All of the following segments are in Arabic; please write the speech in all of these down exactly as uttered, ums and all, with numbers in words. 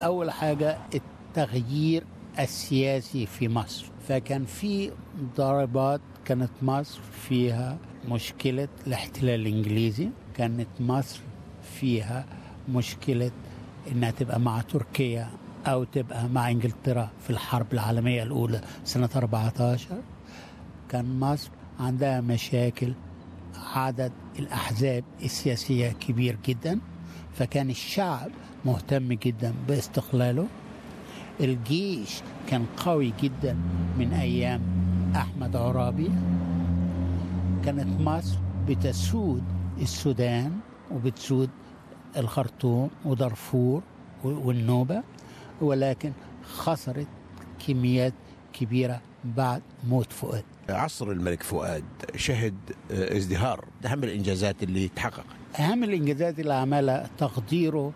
أول حاجة التغيير السياسي في مصر، فكان في ضربات. كانت مصر فيها مشكلة الاحتلال الإنجليزي، كانت مصر فيها مشكلة إنها تبقى مع تركيا أو تبقى مع إنجلترا في الحرب العالمية الأولى سنة أربعة عشر. كان مصر عندها مشاكل، عدد الأحزاب السياسية كبير جدا، فكان الشعب مهتم جدا باستقلاله. الجيش كان قوي جدا من أيام أحمد عرابي. كانت مصر بتسود السودان وبتسود الخرطوم ودارفور والنوبة، ولكن خسرت كميات كبيرة بعد موت فؤاد. عصر الملك فؤاد شهد ازدهار. أهم الإنجازات اللي تحقق أهم الإنجازات اللي عملها تقديره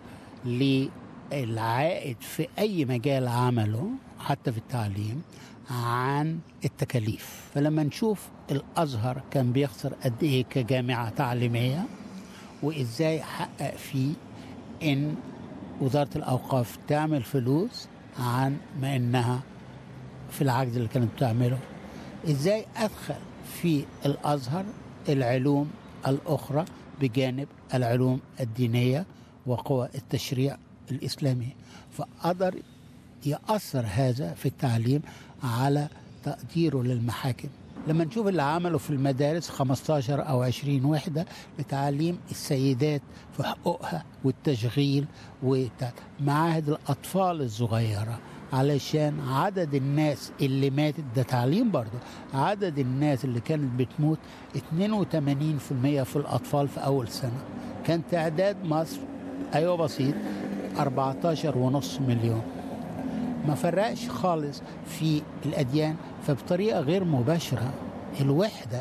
للعائد في أي مجال عمله حتى في التعليم عن التكاليف. فلما نشوف الأزهر كان بيخسر قد إيه كجامعة تعليمية، وإزاي حقق فيه إن وزارة الأوقاف تعمل فلوس عن ما إنها في العجز اللي كانت بتعمله. إزاي أدخل في الأزهر العلوم الأخرى بجانب العلوم الدينية وقوى التشريع الإسلامي، فقدر يأثر هذا في التعليم على تقديره للمحاكم. لما نشوف اللي عمله في المدارس خمستاشر أو عشرين وحدة لتعليم السيدات في حقوقها والتشغيل ومعاهد الأطفال الصغيرة، علشان عدد الناس اللي ماتت ده تعليم برضه. عدد الناس اللي كانت بتموت اثنين وثمانين بالمئة في الأطفال في أول سنة. كان تعداد مصر أيوة بسيط أربعة عشر ونص مليون. ما فرقش خالص في الأديان، فبطريقة غير مباشرة الوحدة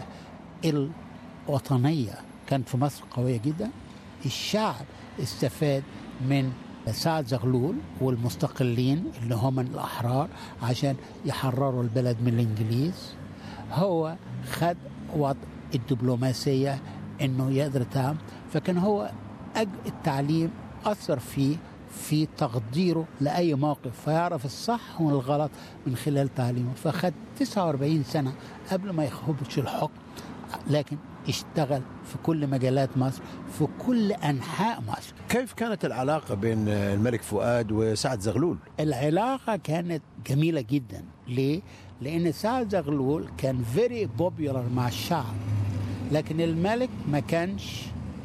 الوطنية كانت في مصر قوية جدا. الشعب استفاد من سعد زغلول والمستقلين اللي هم الأحرار عشان يحرروا البلد من الإنجليز. هو خد وضع الدبلوماسية إنه يقدر تعمل، فكان هو التعليم أثر فيه في تقديره لأي موقف، فيعرف الصح والغلط من خلال تعليمه. فخد تسعة وأربعين سنة قبل ما يخبطش الحكم، لكن اشتغل في كل مجالات مصر في كل أنحاء مصر. كيف كانت العلاقة بين الملك فؤاد وسعد زغلول؟ العلاقة كانت جميلة جدا. ليه؟ لأن سعد زغلول كان very popular مع الشعب، لكن الملك ما كانش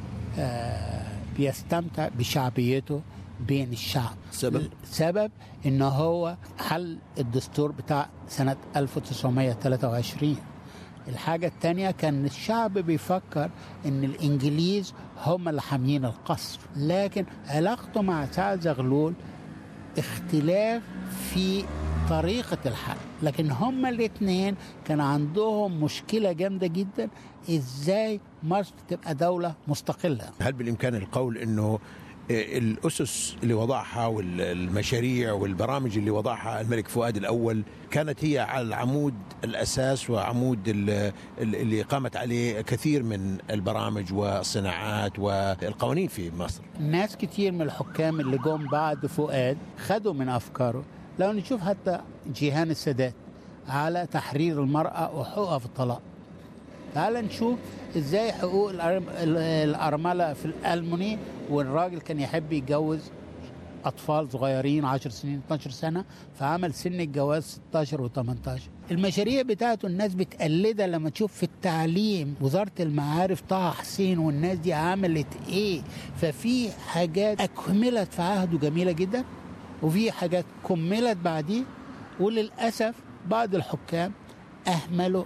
آه بيستمتع بشعبيته بين الشعب. سبب؟ سبب إنه هو حل الدستور بتاع سنة ألف وتسعمائة وثلاثة وعشرين. الحاجة التانية كان الشعب بيفكر إن الإنجليز هم اللي حاميين القصر، لكن علاقته مع سعد زغلول اختلاف في طريقة الحل، لكن هم الاثنين كان عندهم مشكلة جامدة جدا، إزاي مصر تبقى دولة مستقلة. هل بالإمكان القول إنه الأسس اللي وضعها والمشاريع والبرامج اللي وضعها الملك فؤاد الأول كانت هي على العمود الأساس وعمود اللي قامت عليه كثير من البرامج والصناعات والقوانين في مصر؟ ناس كتير من الحكام اللي جم بعد فؤاد خدوا من أفكاره. لو نشوف حتى جيهان السادات على تحرير المرأة وحقوقها في الطلاق، تعال نشوف ازاي حقوق الأرملة في الألموني، والراجل كان يحب يتجوز أطفال صغيرين عشر سنين اتناشر سنة، فعمل سن الجواز ستاشر وتمنتاشر. المشاريع بتاعته الناس بتقلدها. لما تشوف في التعليم وزارة المعارف طه حسين والناس دي عملت ايه، ففي حاجات أكملت في عهده جميلة جدا، وفي حاجات كملت بعديه. وللأسف بعض الحكام أهملوا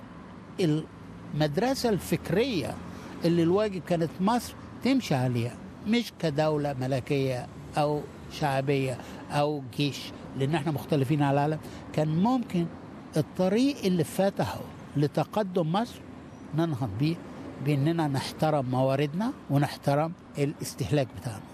المدرسة الفكرية اللي الواجب كانت مصر تمشي عليها، مش كدولة ملكية أو شعبية أو جيش، لأن احنا مختلفين على العالم. كان ممكن الطريق اللي فتحه لتقدم مصر ننهض بيه، بأننا نحترم مواردنا ونحترم الاستهلاك بتاعنا.